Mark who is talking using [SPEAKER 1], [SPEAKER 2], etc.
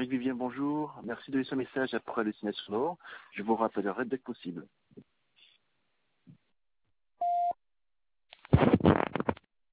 [SPEAKER 1] Vivien, bonjour. Merci de laisser un message après le signal sonore. Je vous rappellerai dès que possible.